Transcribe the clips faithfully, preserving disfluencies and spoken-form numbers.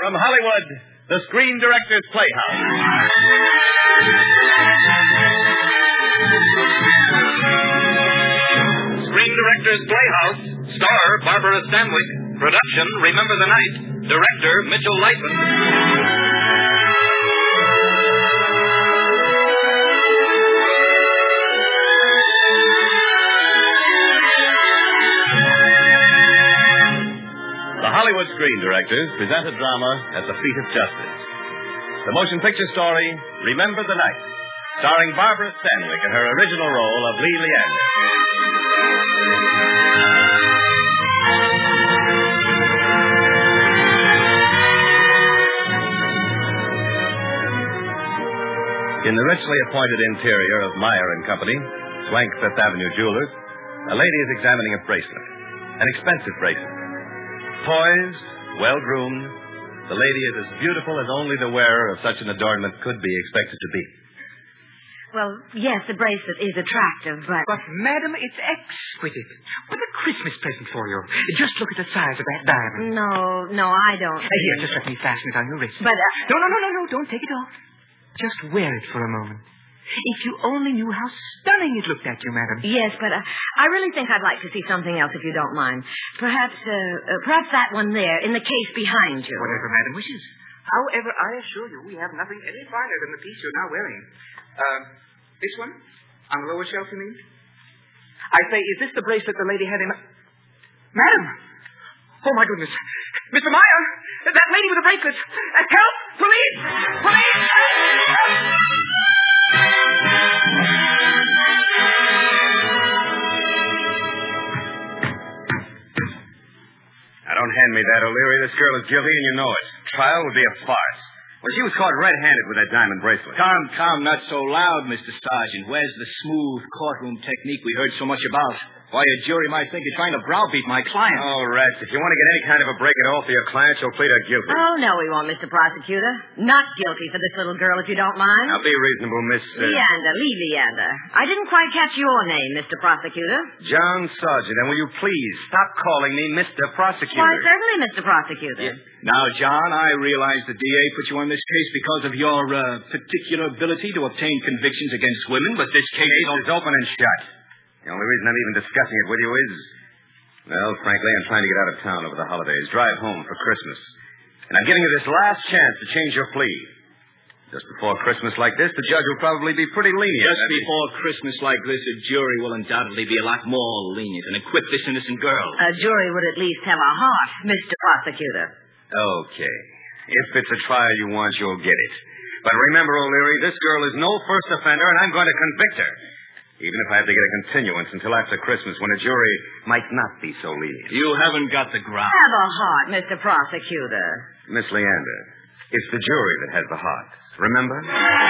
From Hollywood, the Screen Directors Playhouse. Screen Directors Playhouse. Star, Barbara Stanwyck. Production, Remember the Night. Director, Mitchell Lightman. The Hollywood Screen Directors present a drama at the feet of justice. The motion picture story, Remember the Night, starring Barbara Stanwyck in her original role of Lee Leander. In the richly appointed interior of Meyer and Company, Swank Fifth Avenue Jewelers, a lady is examining a bracelet, an expensive bracelet. Poised, well-groomed, the lady is as beautiful as only the wearer of such an adornment could be expected to be. Well, yes, the bracelet is attractive, but... But, madam, it's exquisite. What a Christmas present for you. Just look at the size of that diamond. No, no, I don't. Uh, here, just let me fasten it on your wrist. But, uh... No, no, no, no, no, don't take it off. Just wear it for a moment. If you only knew how stunning it looked at you, madam. Yes, but uh, I really think I'd like to see something else, if you don't mind. Perhaps, uh, uh, perhaps that one there, in the case behind you. Whatever madam wishes. However, I assure you, we have nothing any finer than the piece you're now wearing. Uh, this one? On the lower shelf, you mean? I say, is this the bracelet the lady had in... Madam! Oh, my goodness. Mister Meyer! That lady with the bracelet! Uh, help! Police! Police! Now, don't hand me that, O'Leary. This girl is guilty, and you know it. Trial would be a farce. Well, she was caught red-handed with that diamond bracelet. Calm, calm, not so loud, Mister Sergeant. Where's the smooth courtroom technique we heard so much about? Why, a jury might think you're trying to browbeat my client. Oh, rats, if you want to get any kind of a break at all for your client, you'll plead her guilty. Oh, no, we won't, Mister Prosecutor. Not guilty for this little girl, if you don't mind. Now, be reasonable, Miss... Uh... Leander, Lee Leander. I didn't quite catch your name, Mister Prosecutor. John Sargent, and will you please stop calling me Mister Prosecutor? Why, certainly, Mister Prosecutor. Yeah. Now, John, I realize the D A put you on this case because of your uh, particular ability to obtain convictions against women, but this case... Case is open and shut. The only reason I'm even discussing it with you is, well, frankly, I'm trying to get out of town over the holidays, drive home for Christmas. And I'm giving you this last chance to change your plea. Just before Christmas like this, the judge will probably be pretty lenient. Just before Christmas like this, a jury will undoubtedly be a lot more lenient and acquit this innocent girl. A jury would at least have a heart, Mister Prosecutor. Okay. If it's a trial you want, you'll get it. But remember, O'Leary, this girl is no first offender, and I'm going to convict her. Even if I have to get a continuance until after Christmas, when a jury might not be so lenient. You haven't got the ground. Have a heart, Mister Prosecutor. Miss Leander, it's the jury that has the heart. Remember?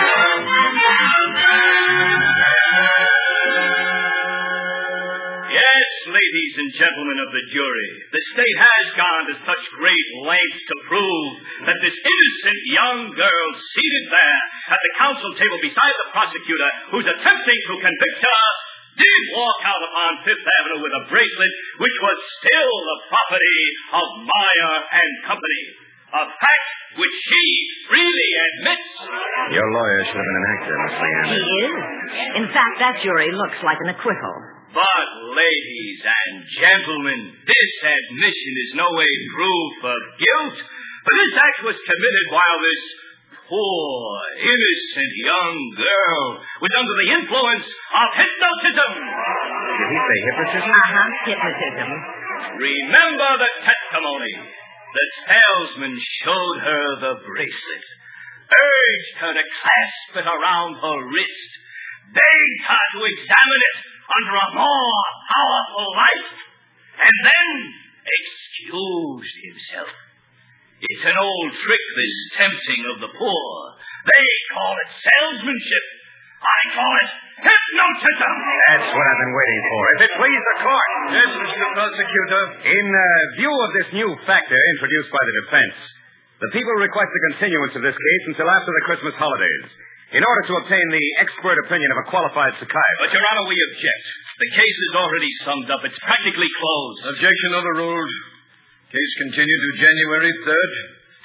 Yes, ladies and gentlemen of the jury, the state has gone to such great lengths to prove that this innocent young girl seated there at the counsel table beside the prosecutor who's attempting to convict her did walk out upon Fifth Avenue with a bracelet which was still the property of Meyer and Company. A fact which she freely admits. Your lawyer should have been an actor, Miss Leander. He is. In fact, that jury looks like an acquittal. But, ladies and gentlemen, this admission is no way proof of guilt. For this act was committed while this poor, innocent young girl was under the influence of hypnotism. Did he say hypnotism? Uh-huh, hypnotism. Remember the testimony. The salesman showed her the bracelet, urged her to clasp it around her wrist, begged her to examine it under a more powerful light, and then excused himself. It's an old trick, this tempting of the poor. They call it salesmanship. I call it hypnotism. That's what I've been waiting for. If it please the court. Yes, Mister Prosecutor. In uh, view of this new factor introduced by the defense, the people request the continuance of this case until after the Christmas holidays, in order to obtain the expert opinion of a qualified psychiatrist. But, Your Honor, we object. The case is already summed up. It's practically closed. Objection overruled. Case continued to January third.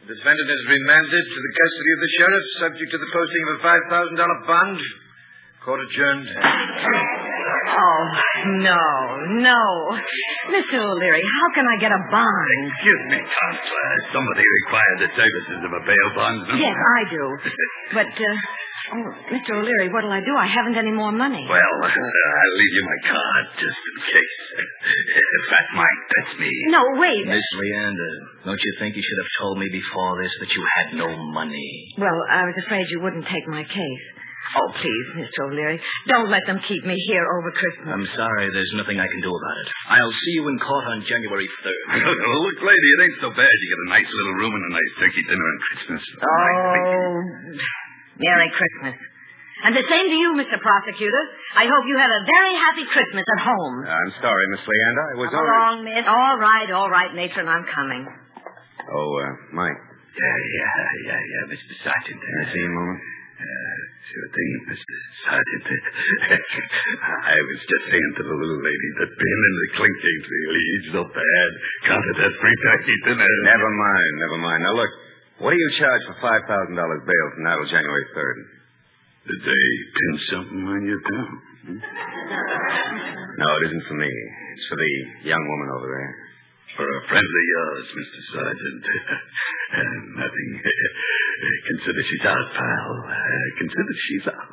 The defendant is remanded to the custody of the sheriff, subject to the posting of a five thousand dollars bond. Court adjourned. Oh, no, no. Mister O'Leary, how can I get a bond? Excuse me, Counselor. Somebody required the services of a bail bondsman. Yes, I do. But, uh, oh, Mister O'Leary, what'll I do? I haven't any more money. Well, uh, I'll leave you my card just in case. Fat Mike, that's me. No, wait. Miss Leander, don't you think you should have told me before this that you had no money? Well, I was afraid you wouldn't take my case. Oh, please, Mister O'Leary, don't let them keep me here over Christmas. I'm sorry, there's nothing I can do about it. I'll see you in court on January third. Look, lady, it ain't so bad. You get a nice little room and a nice turkey dinner on Christmas. Oh, Merry Christmas. And the same to you, Mister Prosecutor. I hope you have a very happy Christmas at home. I'm sorry, Miss Leander. I was Come only... along, miss. All right, all right, matron, I'm coming. Oh, uh, Mike. Yeah, yeah, yeah, yeah, Mister Sergeant. Can I see you a moment? Uh, sure thing, Mister Sergeant. I was just saying to the little lady that being in the clink ain't really so bad. Counted that free turkey dinner. Never mind, never mind. Now, look, what do you charge for five thousand dollars bail from now till January third? Did they pin something on you, too? Hmm? No, it isn't for me. It's for the young woman over there. For a friend of yours, Mister Sergeant. uh, nothing. Consider she's out, pal. Uh, consider she's out.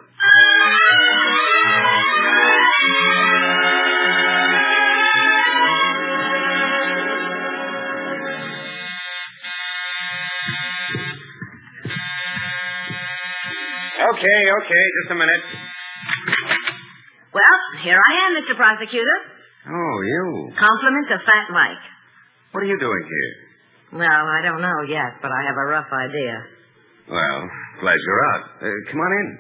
Okay, okay, just a minute. Well, here I am, Mister Prosecutor. Oh, you. Compliments of Fat Mike. What are you doing here? Well, I don't know yet, but I have a rough idea. Well, glad you're out. Uh, come on in.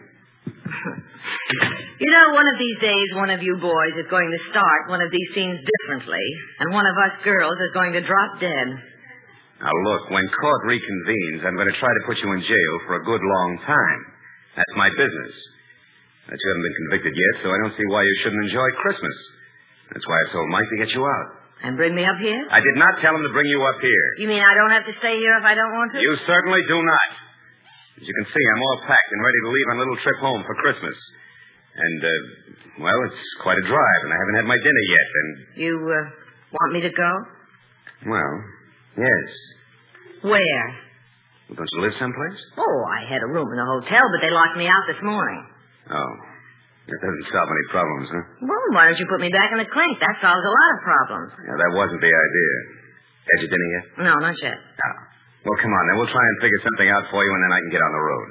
You know, one of these days, one of you boys is going to start one of these scenes differently, and one of us girls is going to drop dead. Now, look, when court reconvenes, I'm going to try to put you in jail for a good long time. That's my business. But you haven't been convicted yet, so I don't see why you shouldn't enjoy Christmas. That's why I told Mike to get you out. And bring me up here? I did not tell him to bring you up here. You mean I don't have to stay here if I don't want to? You certainly do not. As you can see, I'm all packed and ready to leave on a little trip home for Christmas. And, uh, well, it's quite a drive, and I haven't had my dinner yet, and... You, uh, want me to go? Well, yes. Where? Well, don't you live someplace? Oh, I had a room in a hotel, but they locked me out this morning. Oh. That doesn't solve any problems, huh? Well, why don't you put me back in the clink? That solves a lot of problems. Yeah, that wasn't the idea. Had your dinner yet? No, not yet. Oh. Well, come on, then. We'll try and figure something out for you, and then I can get on the road.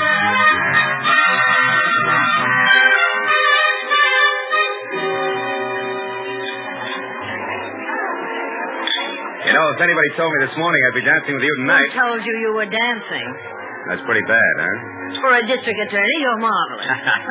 You know, if anybody told me this morning I'd be dancing with you tonight... Who told you you were dancing? That's pretty bad, huh? For a district attorney, you're marvelous.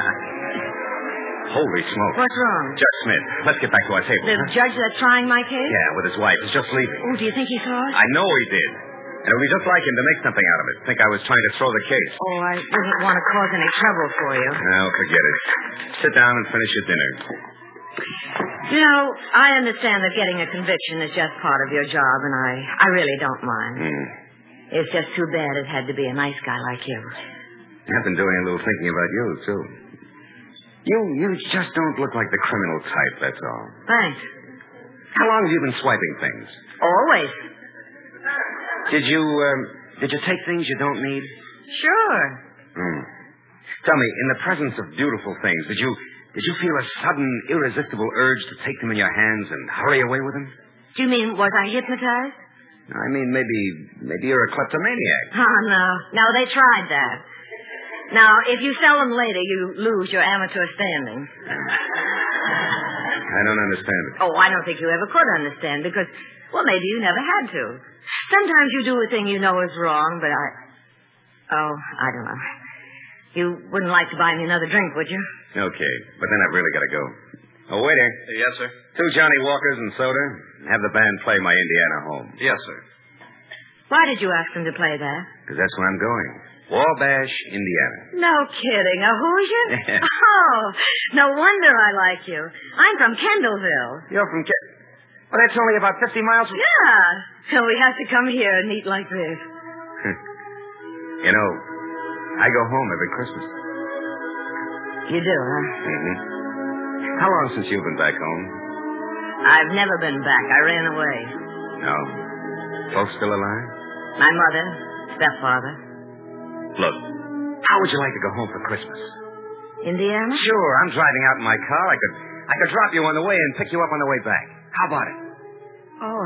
Holy smoke. What's wrong? Judge Smith. Let's get back to our table. The huh? judge that's trying my case? Yeah, with his wife. He's just leaving. Oh, do you think he saw us? I know he did. And it would be just like him to make something out of it. Think I was trying to throw the case. Oh, I wouldn't want to cause any trouble for you. No, forget it. Sit down and finish your dinner. You know, I understand that getting a conviction is just part of your job, and I, I really don't mind. Mm. It's just too bad it had to be a nice guy like you. I've been doing a little thinking about you, too. You you just don't look like the criminal type, that's all. Thanks. How long have you been swiping things? Always. Did you, um, did you take things you don't need? Sure. Hmm. Tell me, in the presence of beautiful things, did you, did you feel a sudden, irresistible urge to take them in your hands and hurry away with them? Do you mean, was I hypnotized? I mean, maybe, maybe you're a kleptomaniac. Oh, no. No, they tried that. Now, if you sell them later, you lose your amateur standing. I don't understand it. Oh, I don't think you ever could understand because, well, maybe you never had to. Sometimes you do a thing you know is wrong, but I... Oh, I don't know. You wouldn't like to buy me another drink, would you? Okay, but then I've really got to go. Oh, waiter. Yes, sir. Two Johnny Walkers and soda. Have the band play my Indiana home. Yes, sir. Why did you ask them to play that? Because that's where I'm going. Wabash, Indiana. No kidding. A Hoosier? Oh, no wonder I like you. I'm from Kendallville. You're from Kent. Well, that's only about fifty miles from... Yeah. So we have to come here and eat like this. You know, I go home every Christmas. You do, huh? Mm-hmm. How long since you've been back home? I've never been back. I ran away. No. Folks still alive? My mother, stepfather. Look, how would you like to go home for Christmas? Indiana? Sure, I'm driving out in my car. I could I could drop you on the way and pick you up on the way back. How about it? Oh,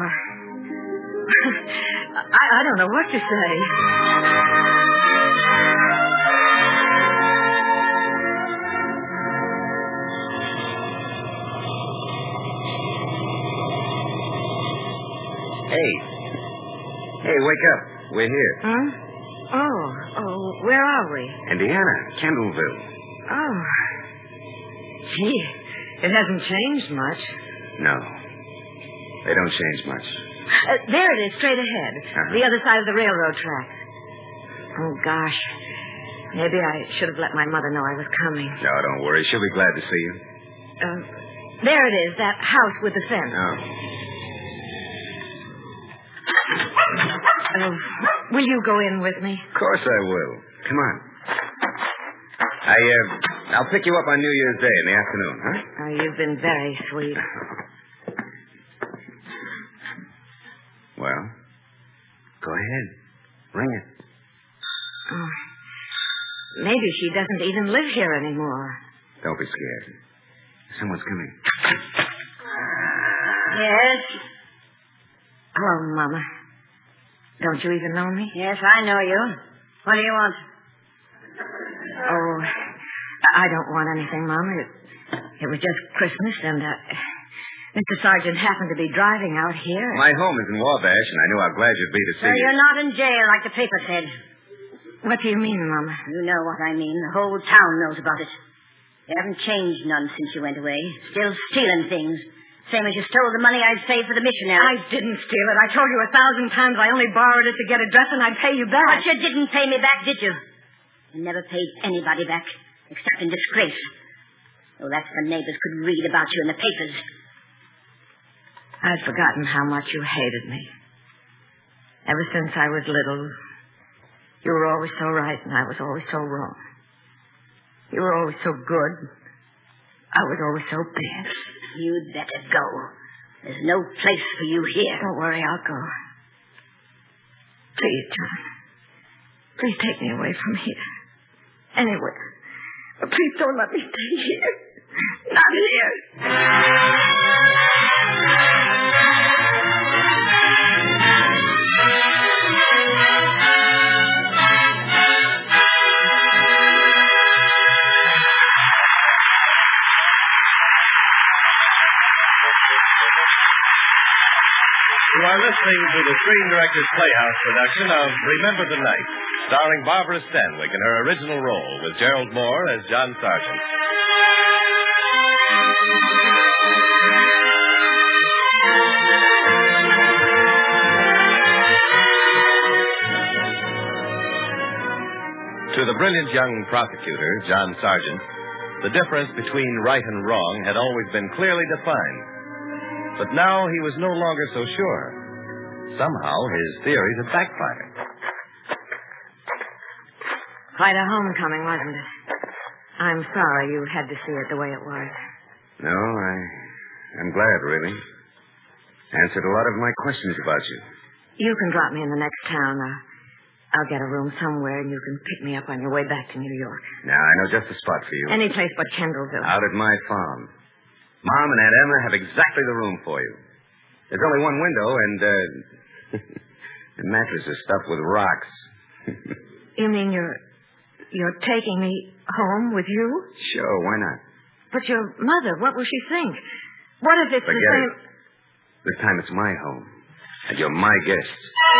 I, I don't know what to say. Hey. Hey, wake up. We're here. Huh? Oh, oh, where are we? Indiana, Kendallville. Oh. Gee, it hasn't changed much. No. They don't change much. Uh, there it is, straight ahead. Uh-huh. The other side of the railroad track. Oh, gosh. Maybe I should have let my mother know I was coming. No, don't worry. She'll be glad to see you. Uh, there it is, that house with the fence. Oh. Uh, will you go in with me? Of course I will. Come on. I, uh, I'll pick you up on New Year's Day in the afternoon, huh? Oh, you've been very sweet. Well, go ahead. Ring it. Oh, maybe she doesn't even live here anymore. Don't be scared. Someone's coming. Yes? Hello, Mama. Don't you even know me? Yes, I know you. What do you want? Oh, I don't want anything, Mama. It, it was just Christmas, and uh, Mister Sargent happened to be driving out here. My home is in Wabash, and I knew how glad you'd be to see So you. you're not in jail like the paper said. What do you mean, Mama? You know what I mean. The whole town knows about it. You haven't changed none since you went away. Still stealing things. Same as you stole the money I'd saved for the missionary. I didn't steal it. I told you a thousand times I only borrowed it to get a dress, and I'd pay you back. But you didn't pay me back, did you? You never paid anybody back, except in disgrace. Oh, that's the neighbors could read about you in the papers. I'd forgotten how much you hated me. Ever since I was little, you were always so right, and I was always so wrong. You were always so good. I was always so bad. You'd better go. There's no place for you here. Don't worry, I'll go. Please, John. Please take me away from here. Anywhere. But please don't let me stay here. Not here. You are listening to the Screen Directors Playhouse production of Remember the Night, starring Barbara Stanwyck in her original role with Gerald Moore as John Sargent. To the brilliant young prosecutor, John Sargent, the difference between right and wrong had always been clearly defined. But now he was no longer so sure. Somehow his theories had backfired. Quite a homecoming, wasn't it? I'm sorry you had to see it the way it was. No, I, I'm glad, really. Answered a lot of my questions about you. You can drop me in the next town. Uh, I'll get a room somewhere, and you can pick me up on your way back to New York. Now, I know just the spot for you. Any place but Kendallville. Out at my farm. Mom and Aunt Emma have exactly the room for you. There's only one window, and uh, the mattress is stuffed with rocks. You mean you're you're taking me home with you? Sure, why not? But your mother, what will she think? What if it's Forget the same... it. This time it's my home, and you're my guest.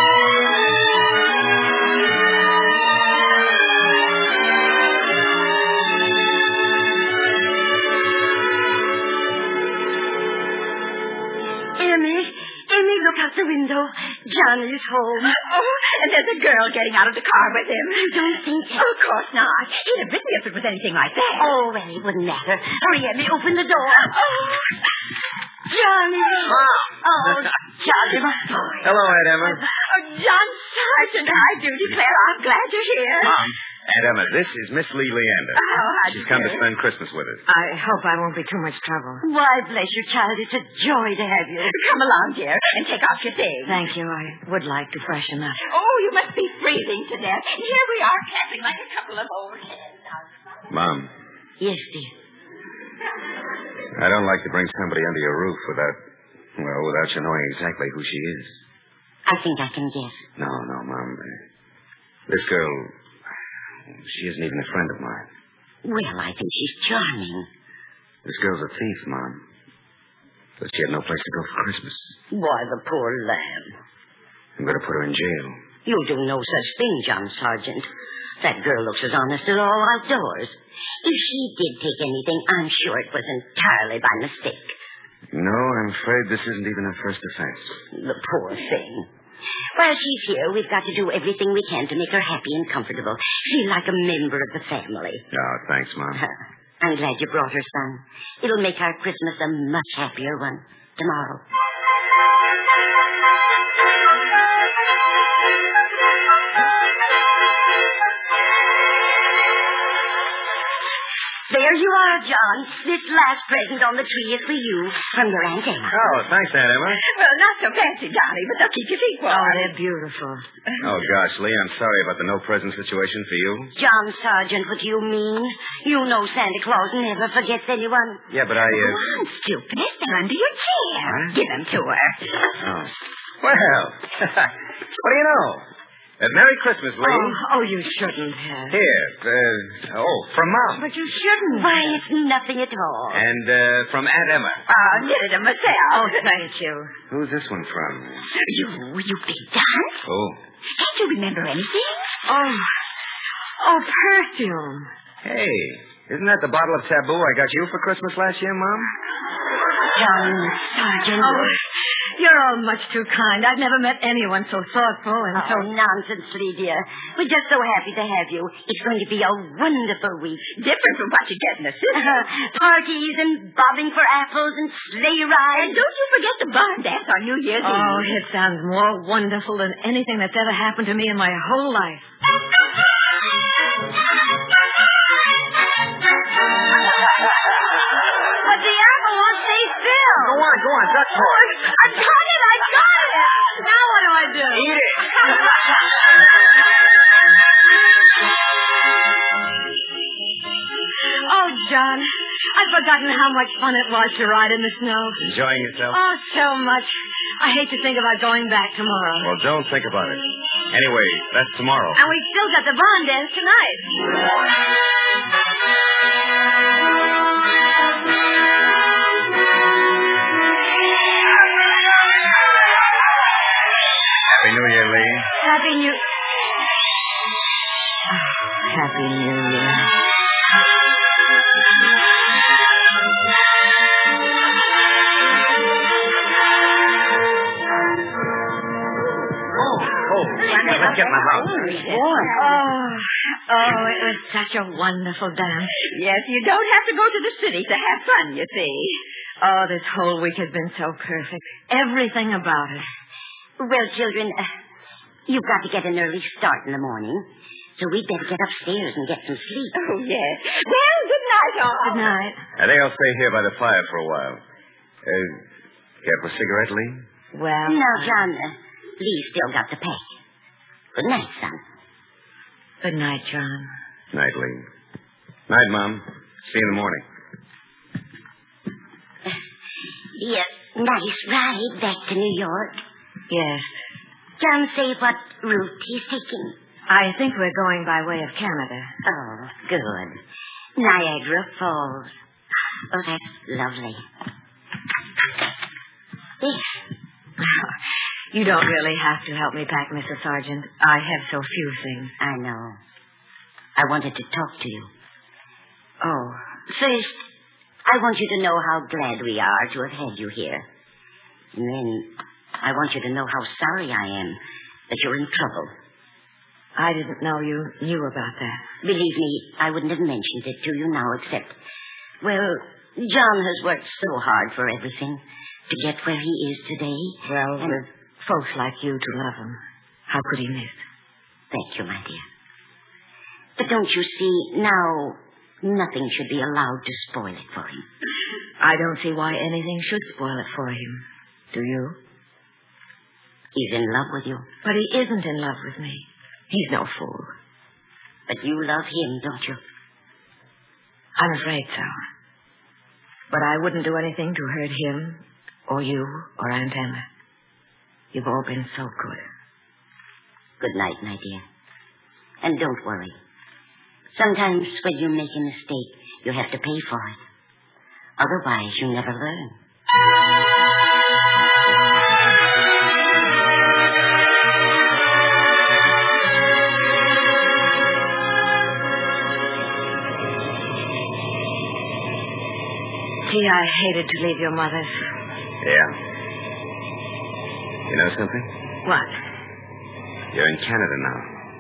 Look out the window. Johnny's home. Oh, and there's a girl getting out of the car with him. You don't think so? Of course not. He'd have bitten me if it was anything like that. Oh, well, it wouldn't matter. Hurry, Emmy, open the door. Oh, Johnny. Mom. Oh, Johnny, my boy. Hello, Aunt Emma. Oh, John Sargent, I do declare I'm glad you're here. Mom. Aunt Emma, this is Miss Lee Leander. Oh, how She's do come you to do? spend Christmas with us. I hope I won't be too much trouble. Why, bless you, child. It's a joy to have you. Come along, dear, and take off your things. Thank you. I would like to freshen up. Oh, you must be freezing to death. And here we are, cackling like a couple of old hens. Mom, Yes, dear. I don't like to bring somebody under your roof without, well, without you knowing exactly who she is. I think I can guess. No, no, Mom. This girl, she isn't even a friend of mine. Well, I think she's charming. This girl's a thief, Mom. But she had no place to go for Christmas. Why, the poor lamb. I'm going to put her in jail. You'll do no such thing, John Sargent. That girl looks as honest as all outdoors. If she did take anything, I'm sure it was entirely by mistake. No, I'm afraid this isn't even her first offense. The poor thing. While she's here, we've got to do everything we can to make her happy and comfortable. Feel like a member of the family. Oh, thanks, Mom. I'm glad you brought her, son. It'll make our Christmas a much happier one tomorrow. There you are, John. This last present on the tree is for you from your Aunt Emma. Oh, thanks, Aunt Emma. Well, not so fancy, Johnny, but they'll keep your feet warm. Oh, they're beautiful. Oh, gosh, Lee, I'm sorry about the no-present situation for you. John Sargent, what do you mean? You know Santa Claus never forgets anyone. Yeah, but I, uh... Come on, stupid. They're under your chair. Huh? Give them to her. Oh. Well, what do you know? Uh, Merry Christmas, Lee. Oh, oh, you shouldn't have. Here, uh, oh, from Mom. But you shouldn't. Why, it's nothing at all. And, uh, from Aunt Emma. I'll get it myself. Oh, thank you. Who's this one from? You, you big dance? Oh. Can't you remember anything? Oh, oh, perfume. Hey, isn't that the bottle of Taboo I got you for Christmas last year, Mom? John Sargent. Oh, you're all much too kind. I've never met anyone so thoughtful and Oh, so... nonsense, Lee, dear. We're just so happy to have you. It's going to be a wonderful week. Different from what you get in the city. Parties and bobbing for apples and sleigh rides. And don't you forget the barn dance on New Year's Eve. Oh, it sounds more wonderful than anything that's ever happened to me in my whole life. But the apple won't stay still. Go on, go on, duck for it. I got it, I got it. Now what do I do? Eat it. Oh, John, I've forgotten how much fun it was to ride in the snow. Enjoying yourself? Oh, so much. I hate to think about going back tomorrow. Well, don't think about it. Anyway, that's tomorrow. And we've still got the barn dance tonight. Happy New Year, Lee. Happy New... Oh, Happy New Year. Oh, oh. Let's get in the house. Oh, oh, it was such a wonderful dance. Yes, you don't have to go to the city to have fun, you see. Oh, this whole week has been so perfect. Everything about it. Well, children, uh, you've got to get an early start in the morning, so we'd better get upstairs and get some sleep. Oh, yes. Well, good night, all. Good night. I think I'll stay here by the fire for a while. Uh, care for a cigarette, Lee? Well... Now, John, uh, Lee's still got to pack. Good night, son. Good night, John. Night, Lee. Night, Mom. See you in the morning. Be a nice ride back to New York. Yes. John, say what route he's taking. I think we're going by way of Canada. Oh, good. Niagara Falls. Oh, that's lovely. There. You don't really have to help me pack, Missus Sargent. I have so few things. I know. I wanted to talk to you. Oh. First, I want you to know how glad we are to have had you here. And then I want you to know how sorry I am that you're in trouble. I didn't know you knew about that. Believe me, I wouldn't have mentioned it to you now except, well, John has worked so hard for everything to get where he is today. Well, and with folks like you to love him. How could he miss? Thank you, my dear. But don't you see, now nothing should be allowed to spoil it for him. I don't see why anything should spoil it for him. Do you? He's in love with you. But he isn't in love with me. He's no fool. But you love him, don't you? I'm afraid so. But I wouldn't do anything to hurt him, or you, or Aunt Emma. You've all been so good. Good night, my dear. And don't worry. Sometimes when you make a mistake, you have to pay for it. Otherwise, you never learn. Gee, I hated to leave your mother's. Yeah. You know something? What? You're in Canada now.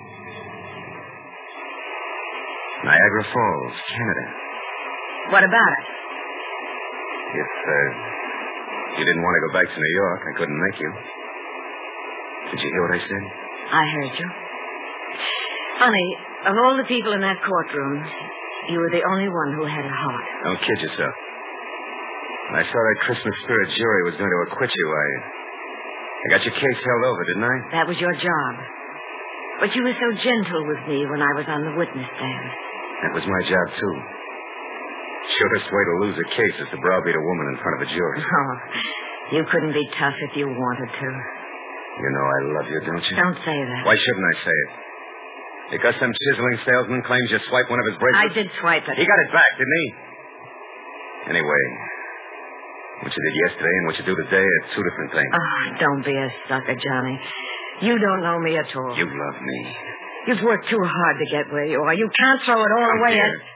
Niagara Falls, Canada. What about it? If uh, you didn't want to go back to New York, I couldn't make you. Did you hear what I said? I heard you. Honey, of all the people in that courtroom, you were the only one who had a heart. Don't kid yourself. When I saw that Christmas spirit jury was going to acquit you, I... I got your case held over, didn't I? That was your job. But you were so gentle with me when I was on the witness stand. That was my job, too. Shortest way to lose a case is to browbeat a woman in front of a jury. Oh, you couldn't be tough if you wanted to. You know I love you, don't you? Don't say that. Why shouldn't I say it? Because some chiseling salesman claims you swiped one of his bracelets? I did swipe it. He got it back, didn't he? Anyway, what you did yesterday and what you do today are two different things. Oh, don't be a sucker, Johnny. You don't know me at all. You love me. You've worked too hard to get where you are. You can't throw it all Come away. here. At...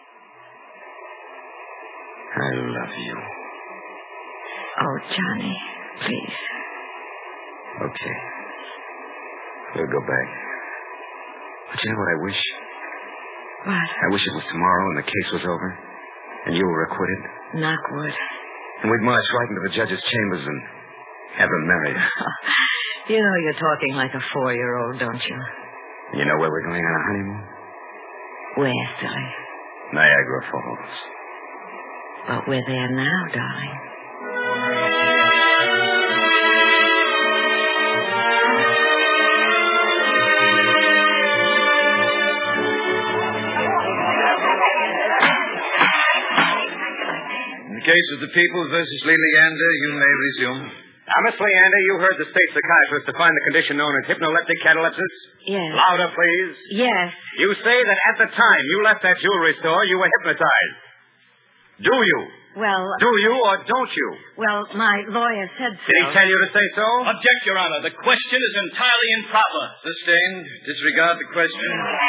I love you. Oh, Johnny, please. Okay. We'll go back. But you know what I wish? What? I wish it was tomorrow and the case was over. And you were acquitted. Knock wood. And we'd march right into the judge's chambers and have them married. You know you're talking like a four-year-old, don't you? You know where we're going on our honeymoon? Where, silly? Niagara Falls. But we're there now, darling. In the case of the people versus Lee Leander, you may resume. Now, Miss Leander, you heard the state psychiatrist define the condition known as hypnoleptic catalepsis? Yes. Louder, please. Yes. You say that at the time you left that jewelry store, you were hypnotized. Do you? Well... Do you or don't you? Well, my lawyer said so. Did he tell you to say so? Object, Your Honor. The question is entirely improper. Sustained. Disregard the question.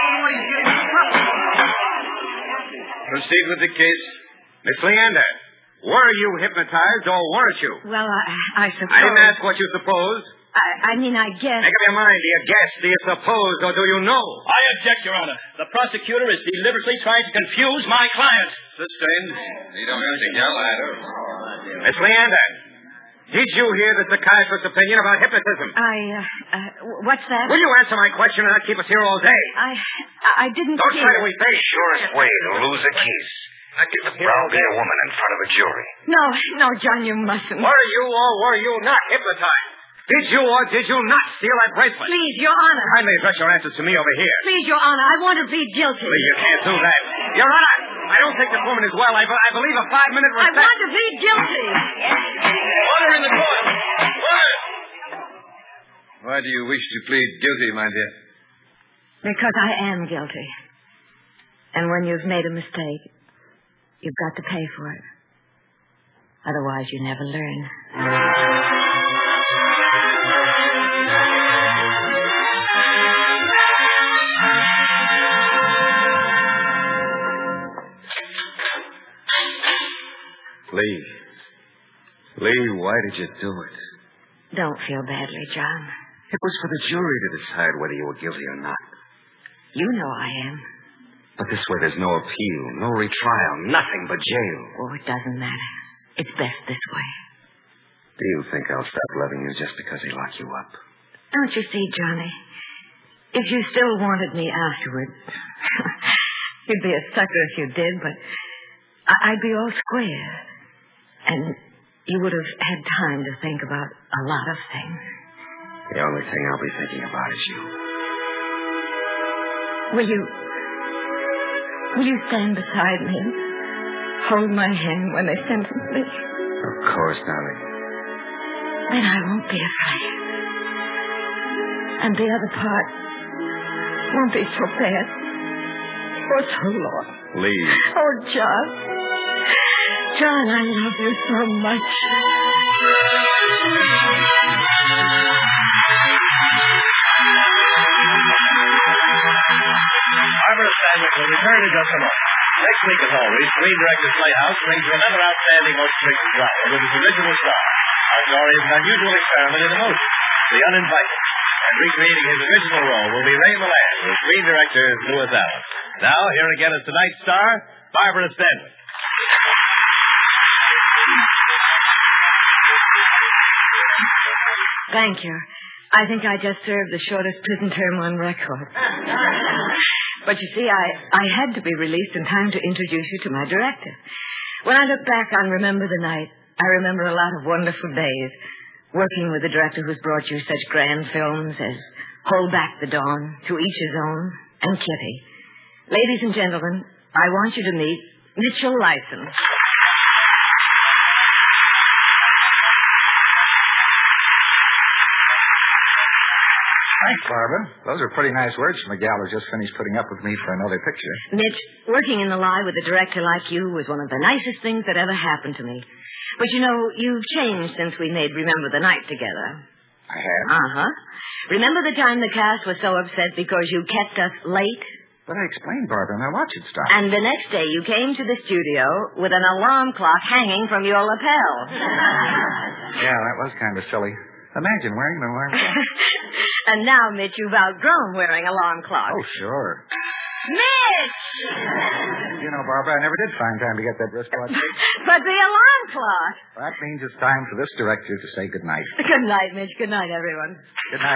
Proceed with the case. Miss Leander, were you hypnotized or weren't you? Well, I, I suppose... I didn't ask what you supposed. I, I mean, I guess... Make up your mind. Do you guess? Do you suppose? Or do you know? I object, Your Honor. The prosecutor is deliberately trying to confuse my client. Sustained. You don't have to yell at her. Miss Leander, did you hear the psychiatrist's opinion about hypnotism? I, uh, uh, what's that? Will you answer my question and not keep us here all day? I, I didn't Don't hear... try to evade. Surest way to lose a case. Not get the browbeat a woman in front of a jury. No, no, John, you mustn't. Were you or were you not hypnotized? Did you or did you not steal that bracelet? Please, Your Honor. Kindly address your answers to me over here. Please, Your Honor, I want to plead guilty. Please, you can't do that. Your Honor, I don't think this woman is well. I, I believe a five-minute I recess... want to plead guilty. Order in the court. Order. Why do you wish to plead guilty, my dear? Because I am guilty. And when you've made a mistake, you've got to pay for it. Otherwise, you never learn. Lee. Lee, why did you do it? Don't feel badly, John. It was for the jury to decide whether you were guilty or not. You know I am. But this way there's no appeal, no retrial, nothing but jail. Oh, it doesn't matter. It's best this way. Do you think I'll stop loving you just because they lock you up? Don't you see, Johnny? If you still wanted me afterward, you'd be a sucker if you did, but I'd be all square. And you would have had time to think about a lot of things. The only thing I'll be thinking about is you. Will you... Will you stand beside me and hold my hand when they sentence me? Of course, darling. Then I won't be afraid. And the other part won't be so bad or so long. Please. Oh, John. John, I love you so much. Barbara Stanwyck will return in just a moment. Next week, as always, Screen Directors Playhouse brings you another outstanding motion picture drama with its original star. Our story is an unusual experiment in emotion, The Uninvited. And recreating his original role will be Ray Milland, with Screen Director Louis Allen. Now, here again is tonight's star, Barbara Stanwyck. Thank you. I think I just served the shortest prison term on record. But you see, I, I had to be released in time to introduce you to my director. When I look back on Remember the Night, I remember a lot of wonderful days working with a director who's brought you such grand films as Hold Back the Dawn, To Each His Own, and Kitty. Ladies and gentlemen, I want you to meet Mitchell Lyson. Thanks, Barbara. Those are pretty nice words from the gal who just finished putting up with me for another picture. Mitch, working in the lie with a director like you was one of the nicest things that ever happened to me. But you know, you've changed since we made Remember the Night together. I have? Uh-huh. Remember the time the cast was so upset because you kept us late? But I explained, Barbara, my watch had stopped. And the next day you came to the studio with an alarm clock hanging from your lapel. Yeah, that was kind of silly. Imagine wearing an alarm clock. And now, Mitch, you've outgrown wearing alarm clocks. Oh, sure. Mitch! You know, Barbara, I never did find time to get that wristwatch fixed. But the alarm clock. That means it's time for this director to say good night. Good night, Mitch. Good night, everyone. Good night.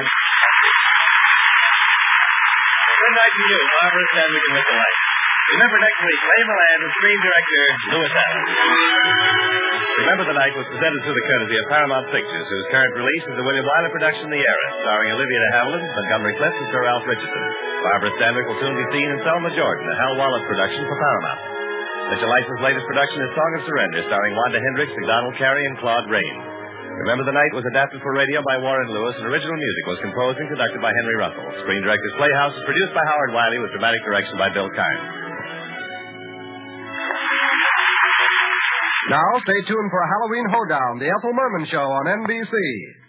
Good night to you, Barbara Stanwyck and Mitchell Lyson. Remember next week, Ray Milland and Screen Director Louis Allen. Remember the Night was presented through the courtesy of Paramount Pictures, whose current release is the William Wyler production, The Heiress, starring Olivia de Havilland, Montgomery Clift, and Sir Ralph Richardson. Barbara Stanwyck will soon be seen in Selma, Jordan, a Hal Wallace production for Paramount. Mitchell Lyson's latest production is Song of Surrender, starring Wanda Hendricks, Donald Carey, and Claude Rains. Remember the Night was adapted for radio by Warren Lewis, and original music was composed and conducted by Henry Russell. Screen Directors Playhouse is produced by Howard Wiley with dramatic direction by Bill Carnes. Now, stay tuned for a Halloween Hoedown, the Ethel Merman Show on N B C.